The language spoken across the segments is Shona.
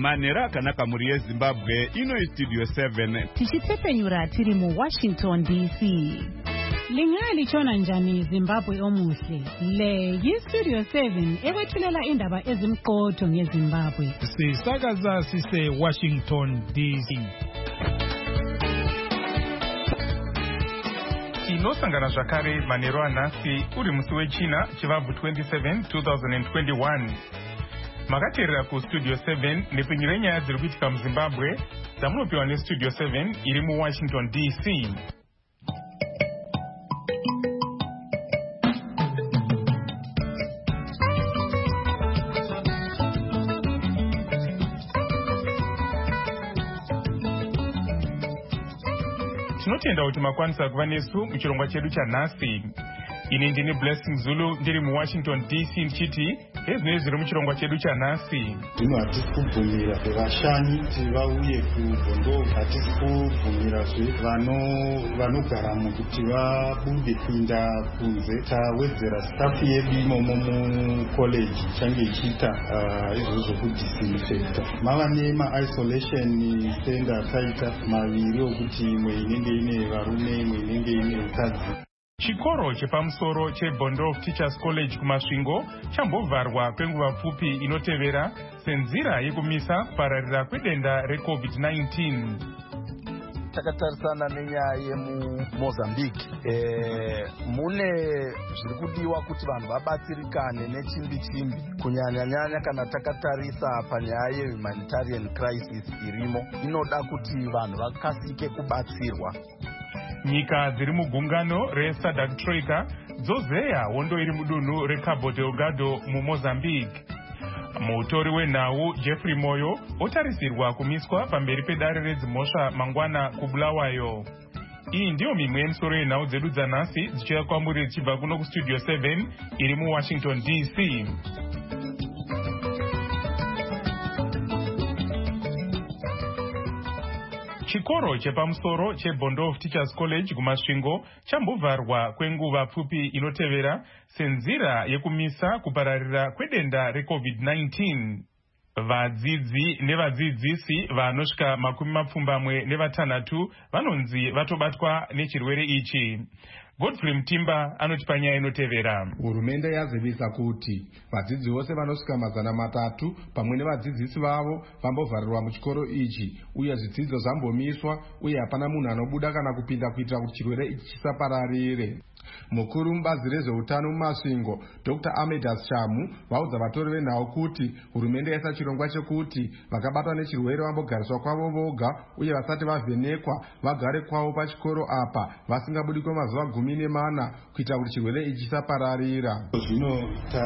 manhero akanaka mhuri yezimbabwe. Ino istudio 7 tichitsepenyura tiri muWashington DC. Lingalichona njani Zimbabwe omuhle? Le yistudio 7 ekwethulela indaba ezimqotho ngeZimbabwe. Sisakaza sise Washington DC. Tinosangana zvakare manhero anhasi uri musi wechina chivabvu 27 2021. Makateerera kustudio 7 nepfenyuro yenyaya dziri kuitika muZimbabwe dzamunopiwa nestudio 7 iri muWashington DC. Tinotenda kuti makwanisa kuva nesu muchirongwa chedu chanhasi. Ini ndini Blessing Zulu ndiri muWashington DC ndichiti ezvinoi zviri muchirongwa chedu chanhasi. Zvino hatisi kubvumira vashanyi kuti vauye kuBhondo, hatisi kubvumira vanogaramo kuti vabude kuinda kunze. Tawedzera staff yedu imomo mucollege ichange ichiita izvozvo kudisinfecta. Mava nema-isolation center ataita maviri okuti imwe inenge ine varume imwe inenge ine vakadzi. Chikoro chepamusoro cheBondo Teachers College kumasvingo chambovharwa kwenguva pfupi inotevera senzira yekumisa kupararira kwedenda reCovid-19. Takatarisana nenyaya yemuMozambique. Mune zviri kudiwa kuti vanhu vabatsirikane nechimbi-chimbi, kunyanya-nyanya kana takatarisa panyaya yehumanitarian crisis irimo. Inoda kuti vanhu vakasike kubatsirwa. Nyika dziri mugungano reSADC Troika dzozeya hondo iri mudunhu reCabo Delgado muMozambique. Mutori wenhau Jeffrey Moyo otarisirwa kumiswa pamberi pedare redzimhosva mangwana kuBulawayo. Iyi ndiyo mimwe yemisoro yenhau dzedu dzanhasi dzichiuya kwamuri dzichibva kuno kustudio 7 iri muWashington DC. Chikoro chepamusoro cheBondo Teachers College kumasvingo chambovharwa kwenguva pfupi inotevera senzira yekumisa kupararira kwedenda reCovid-19. Vadzidzi nevadzidzisi vanosvika 26 vanonzi vatobatwa nechirwere ichi. Godfrey Mtimba anoti panyaya inotevera. Hurumende yazivisa kuti vadzidzi vose vanosvika 300 pamwe nevadzidzisi vavo vambovharirwa muchikoro ichi, uye zvidzidzo zvambomiswa uye hapana munhu anobuda kana kupinda kuitira kuti chirwere ichi chisapararire. Mukuru mubazi rezveutano mumasvingo Dr. Amedas Chamu vaudza vatori venhau kuti hurumende yaisa chirongwa chekuti vakabatwa nechirwere vambogariswa kwavo voga uye vasati vavhenekwa vagare kwavo pachikoro apa vasingabudi kwemazuva 14 kuitira kuti chirwere ichi chisapararira. Zvino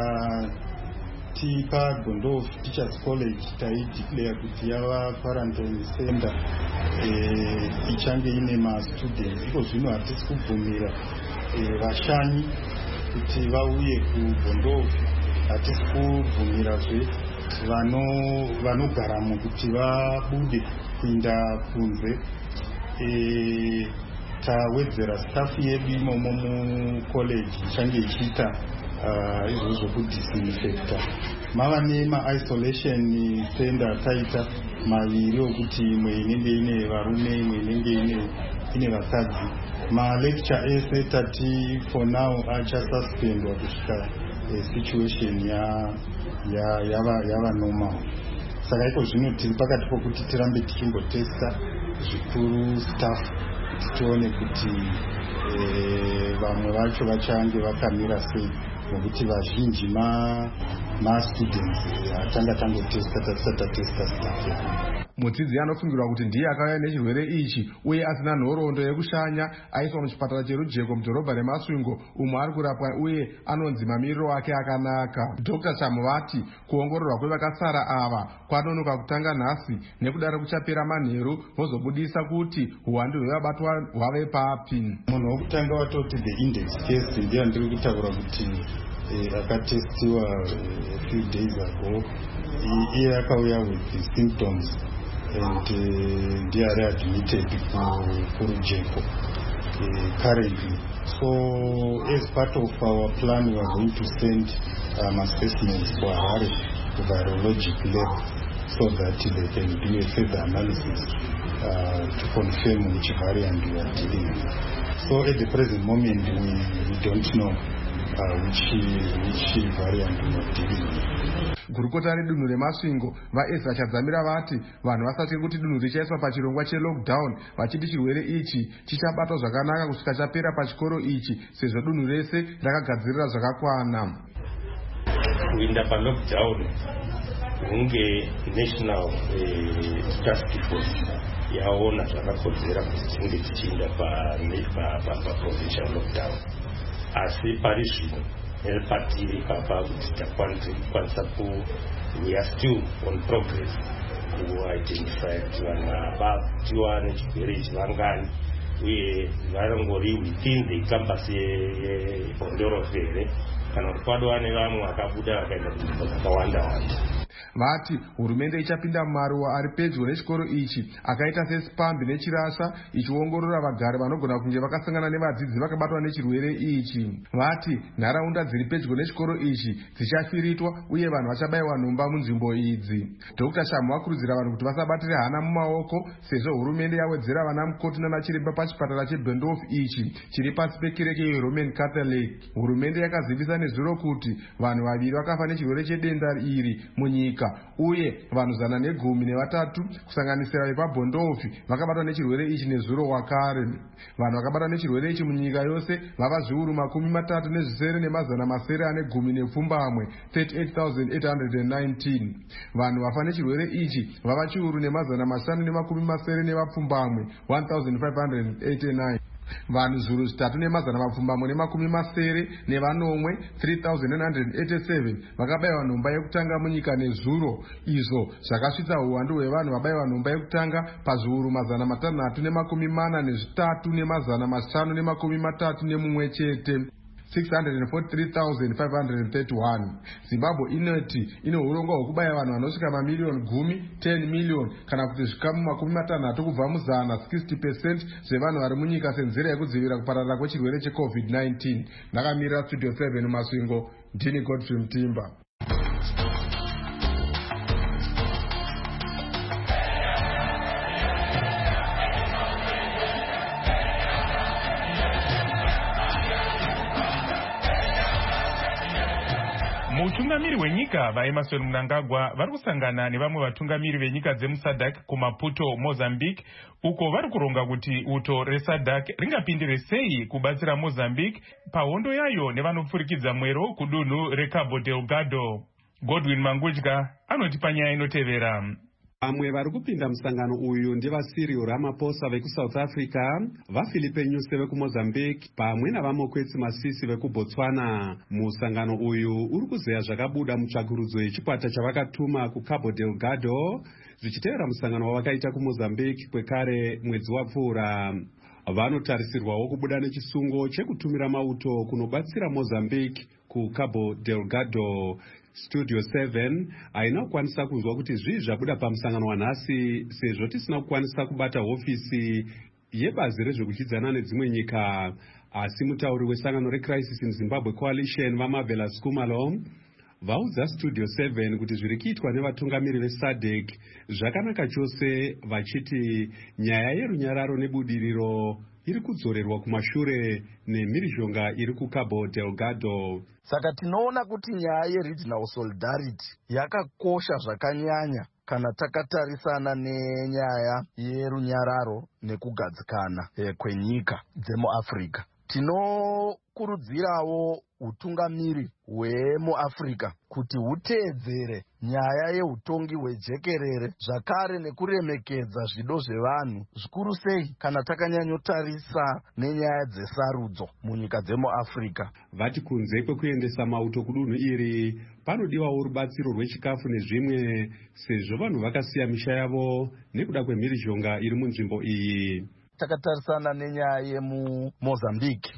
tipa Bondo Teachers College taideclare kuti yava quarantine center ichange ine mastudents. Iko zvino hatisi kubvumira vashanyi kuti vauye kuBondo, hatisi kubvumirazve vanogaramo kuti vabude kuinda kunze. Tawedzera staff yedu imomo mucollege ichange ichiita izvozvo kudisinfecta. Mava nema-isolation center taita maviri okuti imwe inenge ine varume imwe inenge ine vakadzi. Malecture ese tati for now achasuspendwa kusvika situation yava normal. Saka iko zvino tiri pakati pokuti tirambe tichimbotesta zvikuru staff kuti tione kuti vamwe vacho vachange vakamira sei, nokuti vazhinji ma-students atanga tangotesta tasati tatesta staff yedu. Mudzidzi anofungirwa kuti ndiye akauya nechirwere ichi uye asina nhoroondo yekushanya aiswa muchipatara cherujeko mudhorobha remasvingo umwe ari kurapwa uye anonzi mamiriro ake akanaka. Dr. Chamu vati kuongororwa kwevakasara ava kwanonoka kutanga nhasi, nekudaro kuchapera manheru vozobudisa kuti uwandu hwevabatwa hwave papi. Munhu wokutanga watoti the index case ndiye ndiri kutaura kuti akatestiwa a few days ago, iye akauya with the symptoms and they are admitted kurujeko currently. So as part of our plan we are going to send specimens for Harare to virologic lab so that they can do a further analysis to confirm which variant we are dealing with. So at the present moment, we don't know which variant we are dealing with. Gurukota redunhu remasvingo vaEzra chadzamira vati vanhu vasatye kuti dunhu richaiswa pachirongwa chelockdown, vachiti chirwere ichi chichabatwa zvakanaka kusvika chapera pachikoro ichi sezvo dunhu rese rakagadzirira zvakakwana. Kuinda palockdown hunge national task force yaona zvakakodzera kuti chinge chichiinda paprovincial lockdown, asi pari zvino patiri papa kuti takwanisa we are still on progress kuidentify kuti vanhu vabatiwa nechirwere ichi vangani uye varangori within the campus yeBondorofere kana kuti padova nevamwe vakabuda vakaenda kunzvimbo dzakawanda-wanda. Vati hurumende ichapinda mumaruwa ari pedyo nechikoro ichi akaita seSpambi neChirasa ichiongorora vagari vanogona kunge vakasangana nevadzidzi vakabatwa nechirwere ichi. Vati nharaunda dziri pedyo nechikoro ichi dzichafiritwa uye vanhu vachabayiwa nhumba munzvimbo idzi. Dr. Shamu vakurudzira vanhu kuti vasabatire hana mumaoko sezvo hurumende yawedzera vana mukoti nanachiremba pachipatara cheBendorf ichi chiri pasi pekereke yeRoman Catholic. Hurumende yakazivisa nezuro kuti vanhu vaviri vakafa nechirwere chedenda iri munyika uye vanhu 113 kusanganisira vepaBondorf vakabatwa nechirwere ichi nezuro wakare. Vanhu vakabatwa nechirwere ichi munyika yose vava zviuru 37,910 38,819. Vanhu vafa nechirwere ichi vava chiuru 570 1589. Vanhu zviuru 3,770 3,987 vakabayiwa nhumba yekutanga munyika nezuro, izvo zvakasvitsa uwandu hwevanhu vabayiwa nhumba yekutanga pazviuru 643,531 chete. 643,531. Zimbabwe inoti ine urongwa hwekubaya vanhu vanosvika mamiliyoni 10 miliyoni kana kuti zvikamu 60 kubva muzana 60% zvevanhu vari munyika senzira yekudzivirira kupararira kwechirwere cheCovid-19. Ndakamirira Studio 7 Masvingo, ndini Godfrey Mtimba. Mutungamiri wenyika vaEmmerson Mnangagwa vari kusangana nevamwe vatungamiri venyika dzemuSADC kuMaputo, Mozambique, uko vari kuronga kuti uto reSADC ringapindire sei kubatsira Mozambique pahondo yayo nevanopfurikidza mwero kudunhu reCabo Delgado. Godwin Mangudya anotipa nyaya inotevera. Vamwe vari kupinda musangano uyu ndivaCyril Ramaphosa vekuSouth Africa, vaPhilippe Nyusi vekuMozambique pamwe navaMokwetsi Masisi vekuBotswana. Musangano uyu uri kuzeya zvakabuda mutsvakurudzo yechikwata chavakatuma kuCabo Delgado zvichitevera musangano wavakaita kuMozambique kwekare mwedzi wapfuura. Vanotarisirwawo kubuda nechisungo chekutumira mauto kunobatsira Mozambique kuCabo Delgado. Studio 7 haina kukwanisa kunzwa kuti zvii zvabuda pamusangano wanhasi sezvo tisina kukwanisa kubata hofisi yebazi rezvekudyidzana nedzimwe nyika, asi mutauri wesangano reCrisis in Zimbabwe Coalition vaMavela Skumalo vaudza Studio 7 kuti zviri kuitwa nevatungamiri veSADC zvakanaka chose, vachiti nyaya yerunyararo nebudiriro iri kudzorerwa kumashure nemhirizhonga iri kuCabo Delgado. Saka tinoona kuti nyaya yeregional solidarity yakakosha zvakanyanya kana takatarisana nenyaya yerunyararo nekugadzikana kwenyika dzemuAfrica. Tinokurudzirawo utungamiri hwemuAfrica kuti huteedzere nyaya yehutongi hwejekerere zvakare nekuremekedza zvido zvevanhu, zvikuru sei kana takanyanyotarisa nenyaya dzesarudzo munyika dzemuAfrica. Vati kunze kwekuendesa mauto kudunhu iri panodiwawo rubatsiro rwechikafu nezvimwe, sezvo vanhu vakasiya misha yavo nekuda kwemhirizhonga iri munzvimbo iyi. Takatarisana nenyaya yemuMozambique,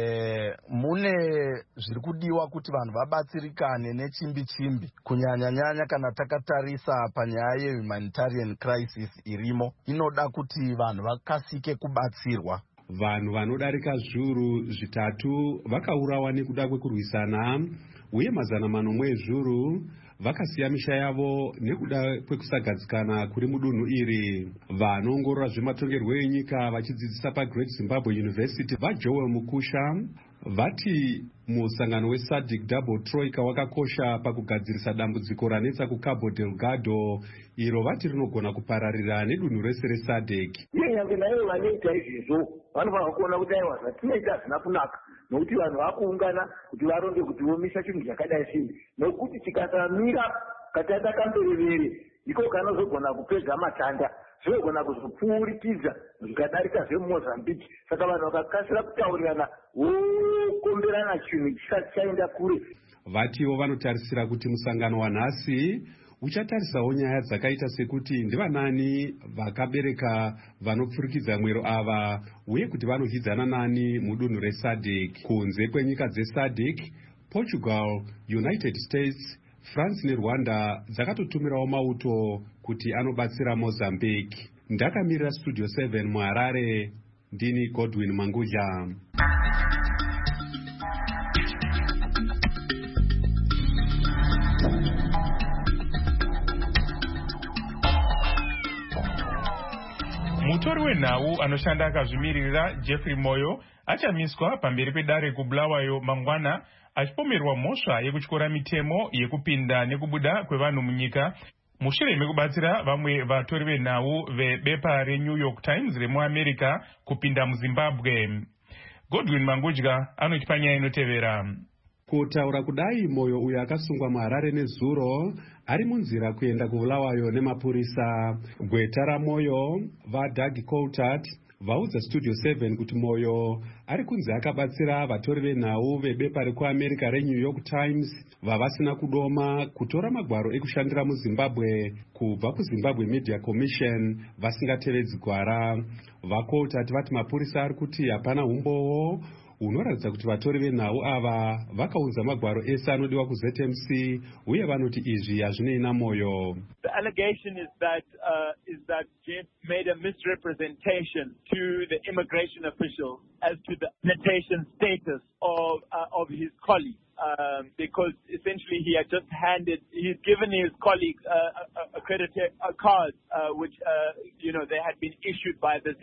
mune zviri kudiwa kuti vanhu vabatsirikane nechimbi-chimbi, kunyanya-nyanya kana takatarisa panyaya yehumanitarian crisis irimo. Inoda kuti vanhu vakasike kubatsirwa. vanhu vanodarika zviuru zvitatu vakaurawa nekuda kwekurwisana, uye 400 ezviuru vakasiya misha yavo nekuda kwekusagadzikana kuri mudunhu iri. Vanoongorora zvematongerwo enyika vachidzidzisa paGreat Zimbabwe University vaJoel Mukusha vati musangano weSADC Double Troika wakakosha pakugadzirisa dambudziko ranetsa kuCabo Delgado, iro vati rinogona kupararira nedunhu rese reSADC. Nyange nayo vanoita izvizvo vanofanira kuona kuti aiwa zvatinoita hazvina kunaka, nokuti vanhu vakuungana kuti varonge kuti vomisa chinhu chakadai sei, nokuti tikasamira katanda kamberevere iko kanozogona kupedza matanda, zvinogona kuzopfuurikidza zvikadarika zveMozambique. Saka vanhu vakakasira kutaurirana vokomberana chinhu chisati chaenda kure. Vatiwo vanotarisira kuti musangano wanhasi uchatarisawo nyaya dzakaita sekuti ndivanani vakabereka vanopfurikidza mwero ava, uye kuti vanohidzana nani mudunhu reSADC. Kunze kwenyika dzeSADC, Portugal, United States, France neRwanda dzakatotumirawo mauto kuti anobatsira Mozambique. Ndakamirira Studio 7 muHarare, ndini Godwin Manguja. Mutori wenhau anoshanda akazvimirira Jeffrey Moyo achamiswa pamberi pedare kuBulawayo mangwana achipomerwa mhosva yekutyora mitemo yekupinda nekubuda kwevanhu munyika mushure mekubatsira vamwe vatori venhau vebepa reNew York Times remuAmerica kupinda muZimbabwe. Godwin Mangudya anotipa nyaya inotevera. Kutaura kudai, Moyo uyo akasungwa muHarare nezuro ari munzira kuenda kuBulawayo nemapurisa. Gweta raMoyo vaDoug Coulthard vaudza Studio 7 kuti Moyo ari kunzi akabatsira vatori venhau vebepa rekuAmerica reNew York Times vavasina kudoma kutora magwaro ekushandira muZimbabwe kubva kuZimbabwe Media Commission vasingatevedzi gwara. VaCoulthard vati mapurisa ari kuti hapana umbowo unoratidza kuti vatori venhau ava vakaunza magwaro ese anodiwa kuZMC, uye vanoti izvi hazvinei naMoyo. The allegation is that Jeff made a misrepresentation to the immigration officials as to the annotation status of his colleague. Because essentially he's given his colleagues accredited cards, which they had been issued by the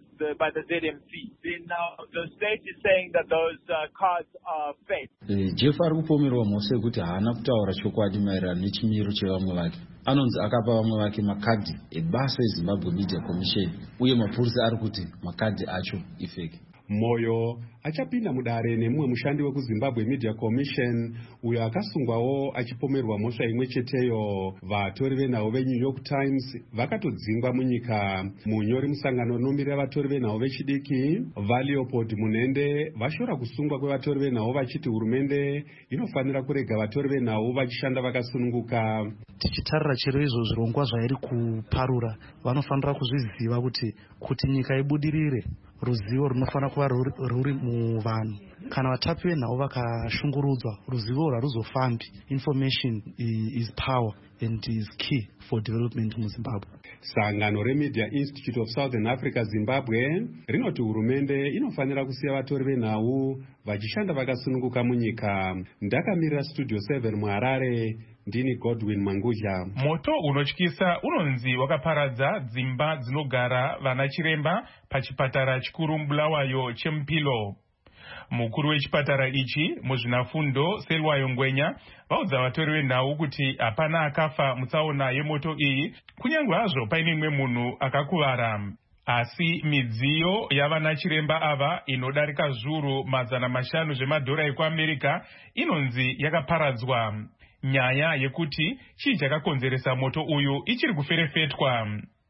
ZMC. Then now the state is saying that those cards are fake. Jeff ari kupomerwa mhosva yekuti haana kutaura chokwadi maererano nechimiro chevamwe vake. Anonzi akapa vamwe vake makadhi ebasa eZimbabwe Media Commission, uye mapurisa ari kuti makadhi acho ifeki. Moyo achapinda mudare nemumwe mushandi wekuZimbabwe Media Commission uyo akasungwawo achipomerwa mhosva imwe cheteyo. Vatori venhau veNew York Times vakatodzingwa munyika. Munyori musangano unomirira vatori venhau vechidiki vaLeopold Munende vashora kusungwa kwevatori venhau vachiti hurumende inofanira kurega vatori venhau vachishanda vakasununguka. Tichitarira chero izvo zvirongwa zvairi kuparura, vanofanira kuzviziva kuti nyika ibudirire, ruzivo runofanira kuva ruri muvanhu. Kana vatapi venhau vakashungurudzwa, ruzivo haruzofambi. Information is power and is key for development muZimbabwe. Sangano reMedia Institute of Southern Africa Zimbabwe rinoti hurumende inofanira kusiya vatori venhau vachishanda vakasununguka munyika. Ndakamirira Studio 7 muHarare, ndini Godwin Manguja. Moto unotyisa unonzi wakaparadza dzimba dzinogara vana chiremba pachipatara chikuru muBulawayo cheMupilo. Mukuru wechipatara ichi muzvinafundo Selwayo Ngwenya vaudza vatori venhau kuti hapana akafa mutsaona yemoto iyi, kunyange hazvo paine mumwe munhu akakuvara. Asi midziyo yavana chiremba ava inodarika zviuru 500 zvemadhora ekuAmerica inonzi yakaparadzwa. Nyaya yekuti chii chakakonzeresa moto uyu ichiri kuferefetwa.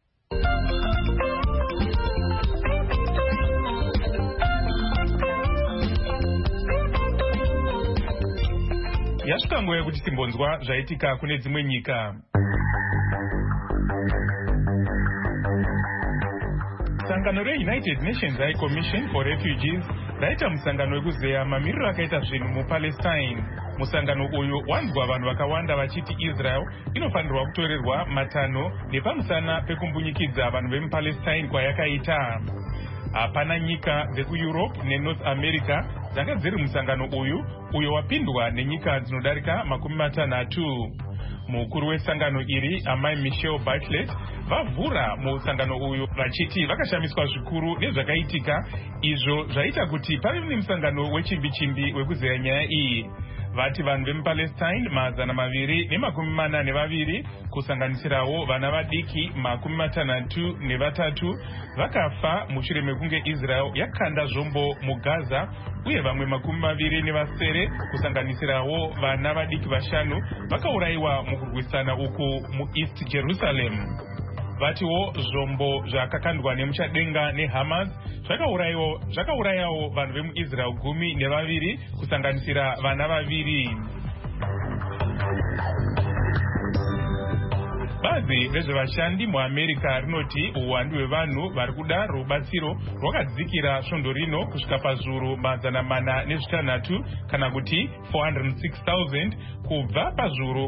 Yasvika nguva yekuti timbonzwa zvaitika kune dzimwe nyika. Sangano reUnited Nations High Commission for Refugees raita musangano wekuzeya mamiriro akaita zvinhu muPalestine. Musangano uyu wanzwa vanhu vakawanda vachiti Israel inofanirwa kutorerwa matanho nepamusana pekumbunyikidza vanhu vemuPalestine kwayakaita. hapana nyika dzekueurope nenorth america dzanga dziri musangano uyo wapindwa nenyika dzinodarika 60. mukuru wesangano iri amai Michelle Bachelet vavhura musangano uyu vachiti vakashamiswa zvikuru nezvakaitika izvo zvaita kuti pave nemusangano wechimbi-chimbi wekuzeya nyaya iyi. Vati vanhu vemupalestine 242 kusanganisirawo vana vadiki 63 vakafa mushure mekunge Israel yakanda zvombo muGaza, uye vamwe 27 kusanganisirawo vana vadiki 5 vakaurayiwa mukurwisana uku muEast Jerusalem. Vatiwo zvombo zvakakandwa nemuchadenga neHamas zvakaurayawo vanhu vemuIsrael 12 kusanganisira vana 2. Bazi rezvevashandi muAmerica rinoti uwandu hwevanhu vari kuda rubatsiro rwakadzikira svondo rino kusvika pazviuru 406 kana kuti 406,000 kubva pazviuru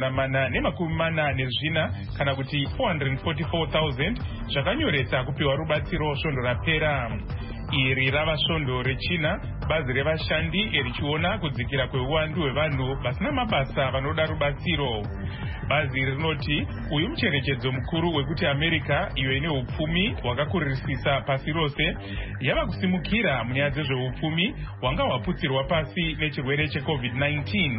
444 kana kuti 444,000 zvakanyoretsa kupiwa rubatsiro svondo rapera. Iri rava svondo rechina bazi revashandi richiona kudzikira kweuwandu hwevanhu vasina mabasa vanoda rubatsiro. Bazi rinoti uyu mucherechedzo mukuru wekuti America iyo ine upfumi hwakakurisisa pasi rose yava kusimukira munyaya dzezveupfumi hwanga hwaputsirwa pasi nechirwere cheCovid-19.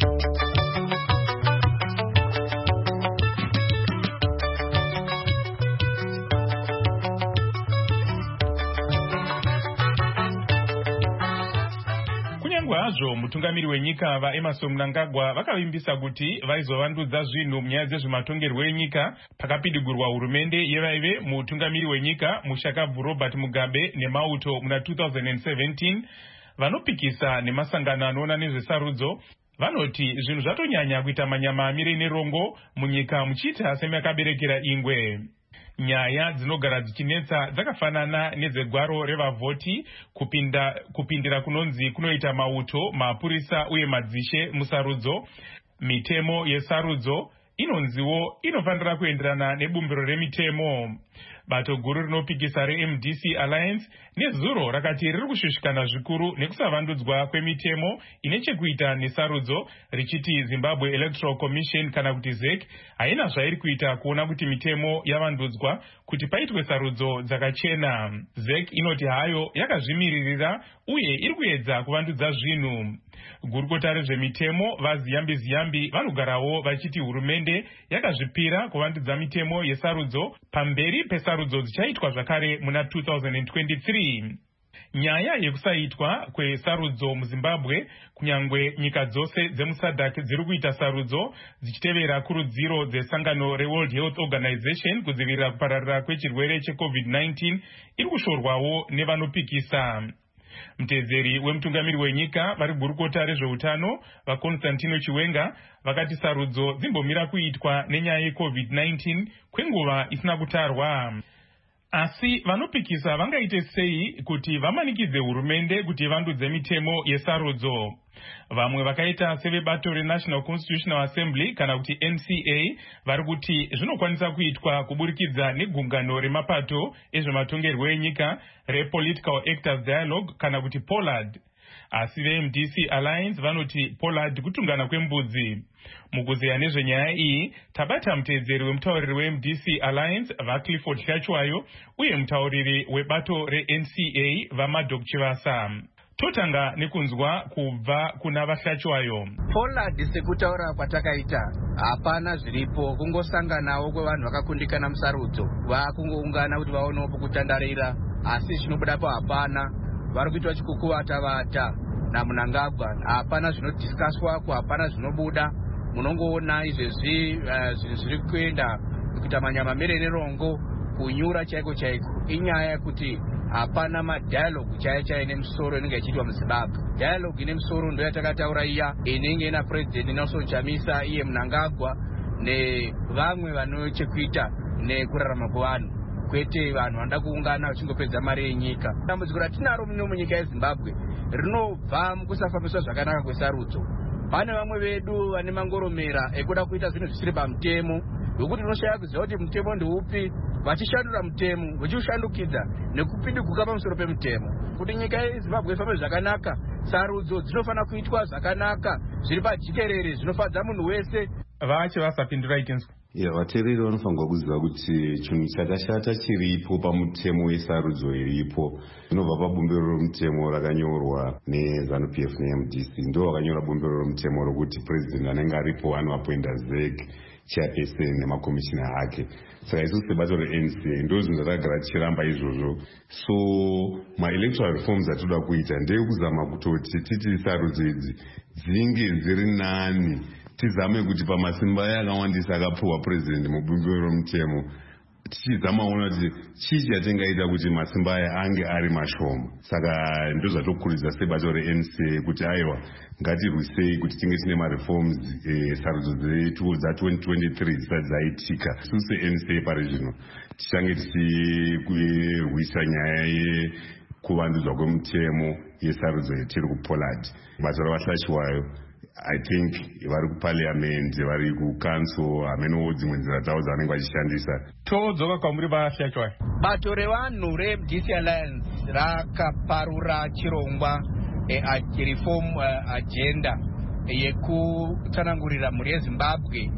Hazvo mutungamiri wenyika vaEmerson Mnangagwa vakavimbisa kuti vaizovandudza zvinhu munyaya dzezvematongerwo enyika pakapidigurwa hurumende yevaive mutungamiri wenyika mushakabvu Robert Mugabe neMauto muna 2017. Vanopikisa nemasangano anoona nezvesarudzo vanoti zvinhu zvatonyanya kuita manyama amire nerongo munyika muchiita semakaberekera ingwe. Nyaya dzinogara dzichinetsa dzakafanana nedzegwaro revavhoti, kupindira kunonzi kunoita mauto, mapurisa uye madzishe musarudzo. Mitemo yesarudzo inonziwo inofanira kuenderana nebumbiro remitemo. Bato guru rinopikisa reMDC Alliance nezuro rakati riri kushushikana zvikuru nekusavandudzwa kwemitemo ine chekuita nesarudzo, richiti Zimbabwe Electoral Commission kana kuti ZEC haina zvairi kuita kuona kuti mitemo yavandudzwa kuti paitwe sarudzo dzakachena. ZEC inoti hayo yakazvimiririra uye iri kuedza kuvandudza zvinhu. Gurukota rezvemitemo vaZiyambi vanogarawo vachiti hurumende yakazvipira kuvandudza mitemo yesarudzo pamberi pesarudzo dzichaitwa zvakare muna 2023. Nyaya yekusaitwa kwesarudzo muZimbabwe, kunyangwe nyika dzose dzemuSADC dziri kuita sarudzo dzichitevera kurudziro dzesangano reWorld Health Organization kudzivirira kupararira kwechirwere cheCovid-19, iri kushorwawo nevanopikisa. Mtedzeri wemutungamiri wenyika vari gurukota rezveutano vaConstantino Chiwenga vakati sarudzo dzimbomira kuitwa nenyaya yeCovid-19 kwenguva isina kutarwa. Asi vanopikisa vangaite sei kuti vamanikidze hurumende kuti vandudze mitemo yesarudzo. Vamwe vakaita sevebato reNational Constitutional Assembly kana kuti NCA vari kuti zvinokwanisa kuitwa kuburikidza negungano remapato ezvematongerwo enyika rePolitical Actors Dialogue kana kuti POLAD. Asi veMDC Alliance vanoti POLAD kutungana kwembudzi. Mukuzeya nezvenyaya iyi tabata mutedzeri wemutauriri weMDC Alliance vaClifford Hlachwayo uye mutauriri webato reNCA vaMadok Chivasa. Totanga nekunzwa kubva kuna vaHlachwayo. POLAD sekutaura kwatakaita hapana zviripo, kungosanganawo kwevanhu vakakundikana musarudzo vakungoungana kuti vaonewo pokutandarira, asi zvinobudapo hapana. Vari kuitwa chikukuvata naMnangagwa, hapana zvinodhiskaswako, hapana zvinobuda. Munongoona izvezvi zviri kuenda kuita manyama mere nerongo, kunyura chaiko. Inyaya yekuti hapana madialogue chaiye nemusoro inenge ichiitwa muZimbabwe. Dialogue ine musoro ndo yatakataura iya inenge ina President Nelson Chamisa iye Mnangagwa nevamwe vane chekuita nekurarama kwevanhu, kwete vanhu vanoda kuungana vachingopedza mari yenyika. Dambudziko ratinaro munyika yeZimbabwe rinobva mukusafambiswa zvakanaka kwesarudzo. Pane vamwe vedu vane mangoromera ekuda kuita zvinhu zvisiri pamutemo, wekuti tinoshaya kuziva kuti mutemo ndeupi, vachishandura mutemo vachiushandukidza nekupindiguka pamusoro pemutemo. Kuti nyika yeZimbabwe ifambe zvakanaka, sarudzo dzinofanira kuitwa zvakanaka zviri pajikerere zvinofadza munhu wese. Vache vasapindura itinzwa. Vateereri vanofanirwa kuziva kuti chinhu chakashata chiripo pamutemo wesarudzo iripo zvinobva pabumbiro romutemo rakanyorwa neZANU-PF neMDC. Ndo vakanyora bumbiro romutemo rokuti president anenge aripo anoapointa ZEC, chairperson nemakomishina ake. Saka isu sebato reNCA ndo zvinhu zvatagara tichiramba izvozvo. So maelectoral reforms atinoda kuita ndeyekuzama kutoti titi sarudzo idzi dzinge dziri nani, tizame kuti pamasimba aya akawandisa akapuhwa president mubumbiro romutemo tichizamaona kuti chii chatingaita kuti masimba aya ange ari mashoma. Saka ndo zvatokurudzira sebato reNCA kuti aiwa ngatirwisei kuti tinge tine mareforms sarudzo dzetu dza2023 dzisati dzaitika. Isu seNCA pari zvino tichange tichirwisa nyaya yekuvandudzwa kwemutemo yesarudzo yetiri kuPollard. Bato ravashashiwayo I think vari kuparliament, vari kucouncil, hamenewo dzimwe nzira dzavo dzavanenge vachishandisa. Todzoka kwamuri vashachwayo. Bato revanhu reMDC Alliance rakaparura chirongwa reform agenda yekutsanangurira mhuri yeZimbabwe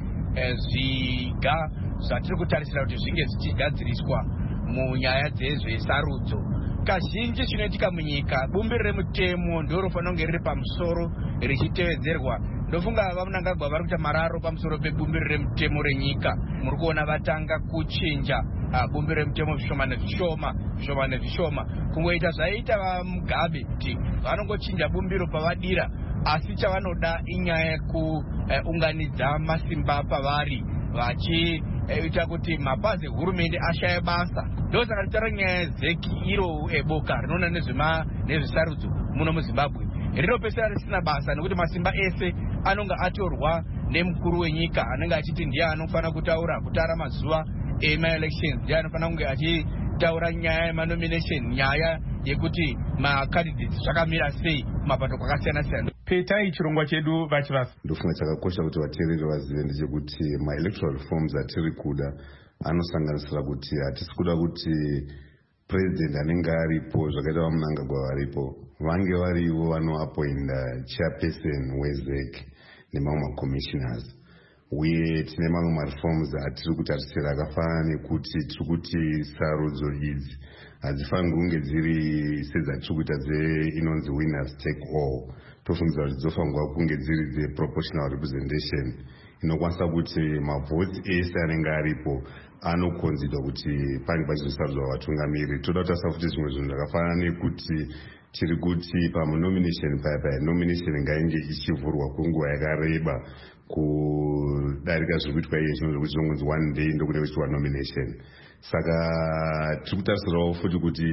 zviga zvatiri kutarisira kuti zvinge zvichigadziriswa munyaya dzezvesarudzo. Kazhinji chinoitika munyika bumbiro remutemo ndiro rofanira kunge riri pamusoro richitevedzerwa. Ndofunga vaMnangagwa vari kuita mararo pamusoro pebumbiro remutemo renyika. Muri kuona vatanga kuchinja bumbiro remutemo zvishoma nezvishoma kungoita zvaiita vaMugabe kuti vanongochinja bumbiro pavadira, asi chavanoda inyaya yekuunganidza masimba pavari vachiita kuti mapazi ehurumende ashaye basa. Ndosaka tichitaura nyaya yeZEC, iro boka rinoona nezvesarudzo muno muZimbabwe, rinopedzisira risina basa nekuti masimba ese anonga atorwa nemukuru wenyika anenge achiti ndiye anofanira kutara mazuva emaelections, ndiye anofanira kunge achitaura nyaya yemanomination, nyaya yekuti macandidates zvakamira sei mapato kwakasiyana siyana. Petai chirongwa chedu vachivasa. Ndofunga chakakosha kuti vateereri vazive ndechekuti maelectoral reforms atiri kuda anosanganisira kuti hatisi kuda kuti president anenge aripo zvakaita vaMnangagwa varipo vange varivo vanoapointa chairperson weZEC nemamwe macommissioners. Uye tine mamwe mareforms atiri kutarisira akafanana nekuti tiri kuti sarudzo idzi hadzifaniri kunge dziri sedzatiri kuita inonzi winners take all. Tofungidzira kuti dzofanirwa kunge dziri dzeproportional representation inokwanisa kuti mavhoti ese anenge aripo anokonzerwa kuti pange pachizosarudzwa vatungamiri. Toda kutarisa futi zvimwe zvinhu zvakafanana nekuti tiri kuti pamunomination paya nomination ngainge ichivhurwa kwenguva yakareba kudarika zviri kuitwa iye zvinhu zvokuti zvinongonzi one day ndokune kuchiitwa nomination. Saka tiri kutarisirawo futi kuti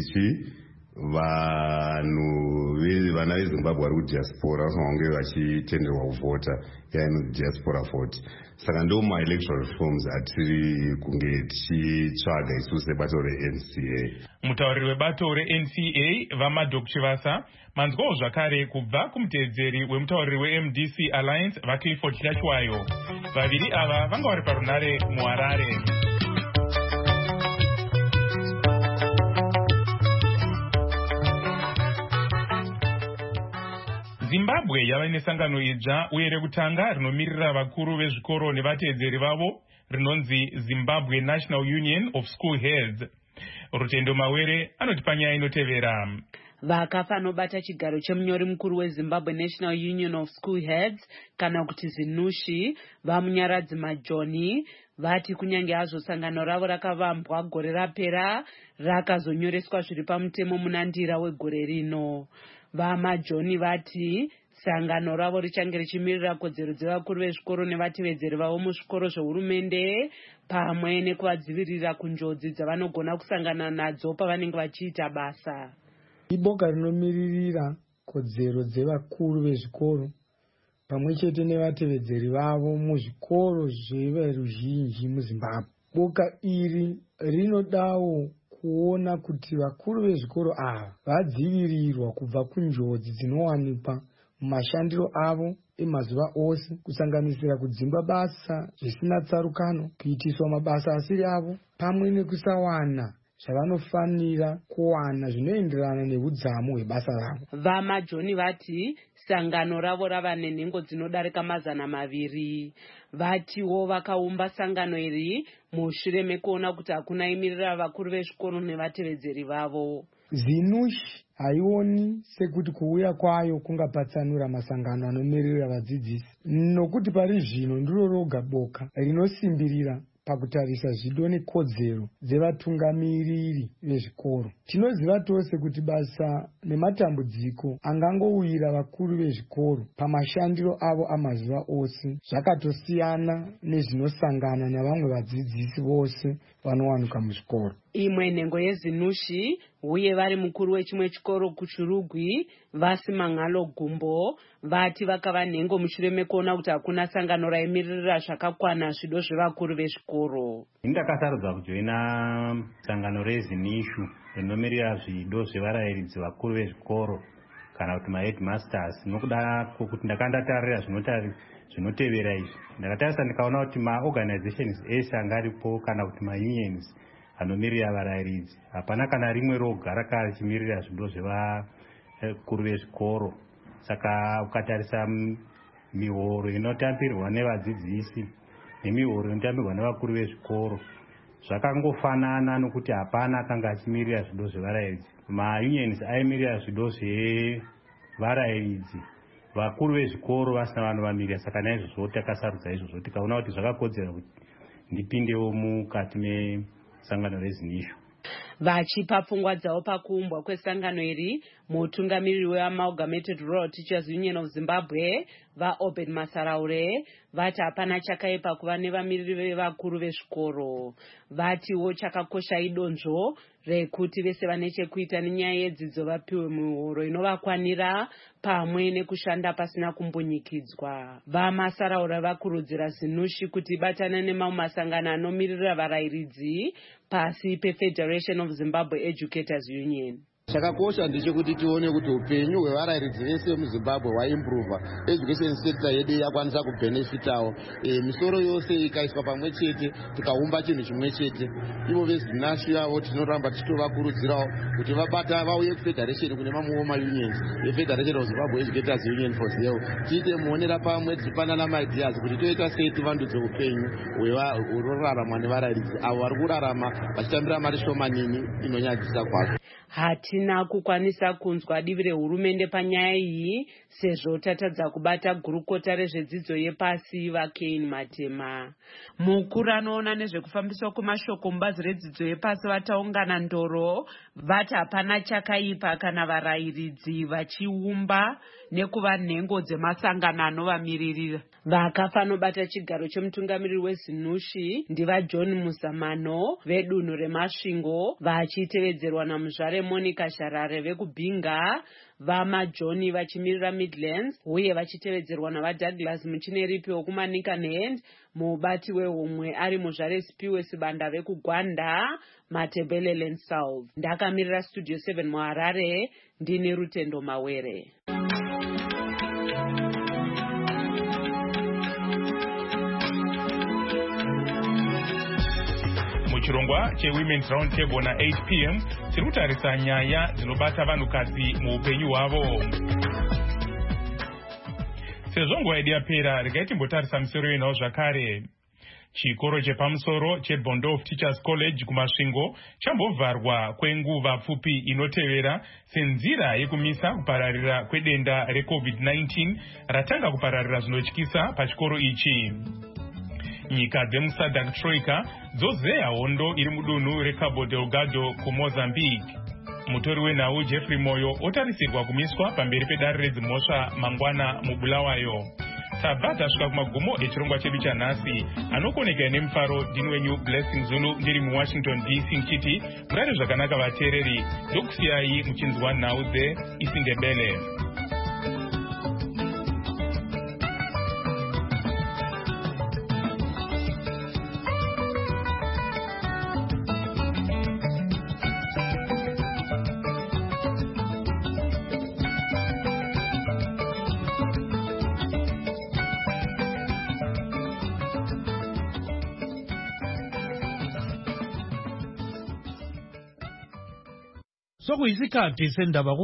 vana veZimbabwe vari kudiaspora vanofanira kunge vachitenderwa kuvhota yainonzi diaspora vote. Saka ndo maelectoral reforms atiri kunge tichitsvaga isusu sebato reNCA. Mutauriri webato reNCA vaMadok Chivasa manzwawo zvakare kubva kumuteedzeri wemutauriri weMDC Alliance vaClifford Hlachwayo. Vaviri ava vanga vari parunare muHarare. Zimbabwe yava nesangano idzva uye rekutanga rinomirira vakuru vezvikoro nevateedzeri vavo rinonzi Zimbabwe National Union of School Heads. Rutendo Mawere anoti panyaya inotevera. Vakafanobata chigaro chemunyori mukuru weZimbabwe National Union of School Heads kana kuti ZINUSHI vamunyaradzi Majoni vati kunyange hazvo sangano ravo rakavambwa gore rapera rakazonyoreswa zviri pamutemo munandira wegore rino. VaMajoni vati sangano ravo richange richimirira kodzero dzevakuru vezvikoro nevatevedzeri vavo muzvikoro zvehurumende pamwe nekuvadzivirira kunjodzi dzavanogona kusangana nadzo pavanenge vachiita basa. Iboka rinomiririra kodzero dzevakuru vezvikoro pamwe chete nevatevedzeri vavo muzvikoro zveveruzhinji muZimbabwe. Boka iri rinodawo kuona kuti vakuru vezvikoro ava vadzivirirwa kubva kunjodzi dzinowanikwa mumashandiro avo emazuva ose, kusanganisira kudzimba basa zvisina tsarukano, kuitiswa mabasa asiri avo, pamwe nekusawana zvavanofanira kuwana zvinoenderana neudzamu hwebasa ravo. VaMajoni vati sangano ravo rava nenhengo dzinodarika 200. Vatiwo vakaumba sangano iri mushure mekuona kuti hakuna imirira vakuru vezvikoro nevatevedzeri vavo. ZINUSH haioni sekuti kuuya kwayo kungapatsanura masangano anomirira vadzidzisi, nokuti pari zvino ndiro roga boka rinosimbirira pakutarisa zvido nekodzero dzevatungamiriri vezvikoro. Tinoziva tose kuti basa nematambudziko angangowira vakuru vezvikoro pamashandiro avo amazuva ose zvakatosiyana nezvinosangana navamwe vadzidzisi vose vanowanikwa muzvikoro. Imwe nhengo yeZINUSHI uye vari mukuru wechimwe chikoro kuChirugwi Vasimangalo Gumbo vati vakava nhengo mushure mekuona kuti hakuna sangano raimirira zvakakwana zvido zvevakuru vezvikoro. Ndakasarudza kujoina sangano reZINUSHI rinomirira zvido zvevarayiridzi vakuru vezvikoro kana kuti maheadmasters, nokuda kwokuti ndakandatarira zvinotevera izvi. Ndakatarisa ndikaona kuti maorganizations ese angaripo kana kuti maunions anomirira varayiridzi hapana kana rimwe roga rakachimirira zvido zvevakuru vezvikoro. Saka ukatarisa mihoro inotambirwa nevadzidzisi nemihoro inotambirwa nevakuru vezvikoro zvakangofanana, nokuti hapana akanga achimirira zvido zvevarayiridzi. Maunions aimirira zvido zvevarayiridzi, vakuru vezvikoro vasina vanovamirira. Saka naizvozvo takasarudza izvozvo tikaona kuti zvakakodzera kuti ndipindewo mukati mesangano reZINUSHI. Vachipa pfungwa dzavo pakuumbwa kwesangano iri, mutungamiriri weAmalgamated Rural Teachers Union of Zimbabwe vaObed Masaraure vati hapana chakaipa kuva nevamiriri vevakuru vezvikoro. Vatiwo chakakosha idonzvo rekuti vese vane chekuita nenyaya yedzidzo vapiwe mihoro inovakwanira pamwe nekushanda pasina kumbunyikidzwa. VaMasaraure vakurudzira ZINUSHI kuti ibatane nemamwe masangano anomirira varayiridzi pasi peFederation of Zimbabwe Educators Union. Chakakosha ndechekuti tione kuti upenyu hwevarayiridzi vese muZimbabwe hwaimprova, education sector yedu yakwanisa kubenefitawo, misoro yose ikaiswa pamwe chete, tikaumba chinhu chimwe chete. Ivo veZINUSHI yavo tinoramba tichitovakurudzirawo kuti vauye kufederation kune mamwewo maunions eFederation of Zimbabwe Educators Union for ZEU, tiite muonera pamwe tichipanana maideas kuti toita sei tivandudze upenyu hunoraramwa nevarayiridzi avo vari kurarama vachitambira mari shomanini inonyadzisa kwazvo. Hatina kukwanisa kunzwa divi rehurumende panyaya iyi sezvo tatadza kubata gurukota rezvedzidzo yepasi vaKane Matema. Mukuru anoona nezvekufambiswa kwemashoko mubazi redzidzo yepasi vataungana Ndoro vati hapana chakaipa kana varayiridzi vachiumba nekuva nhengo dzemasangano anovamiririra. Vakafanobata chigaro chemutungamiriri weZINUSHI ndivaJohn Muzamano vedunhu reMasvingo vachitevedzerwa naMuzvare Monica Sharare vekubhinga, VaMajoni vachimirira Midlands uye vachitevedzerwa navaDouglas Muchineripi wokuManicaland, mubati wehomwe ari Muzvare Spiwe Sibanda vekugwanda, Matebeleland South. Ndakamirira Studio 7 muHarare, ndini Rutendo Mawere. Muchirongwa cheWomen's Roundtable na 8 p.m. tiri kutarisa nyaya dzinobata vanhukadzi muupenyu hwavo. Sezvo nguva yedu yapera, regai timbotarisa misoro yenawo zvakare. Chikoro chepamusoro cheBondov Teachers College kuMasvingo chambovharwa kwenguva pfupi inotevera senzira yekumisa kupararira kwedenda reCovid-19 ratanga kupararira zvinotyisa pachikoro ichi. Nyika dzemuSADC Troika dzozeya hondo iri mudunhu reCabo Delgado kuMozambique. Mutori wenhau Jeffrey Moyo otarisirwa kumiswa pamberi pedare redzimhosva mangwana muBulawayo. Tabva tasvika kumagumo echirongwa chedu chanhasi. Anokoneka nemufaro ndini wenyu Blessing Zulu ndiri muWashington DC nchiti murare zvakanaka vateereri, ndokusiyai muchinzwa nhau dzeIsindebele. sokuyisikhathi sendaba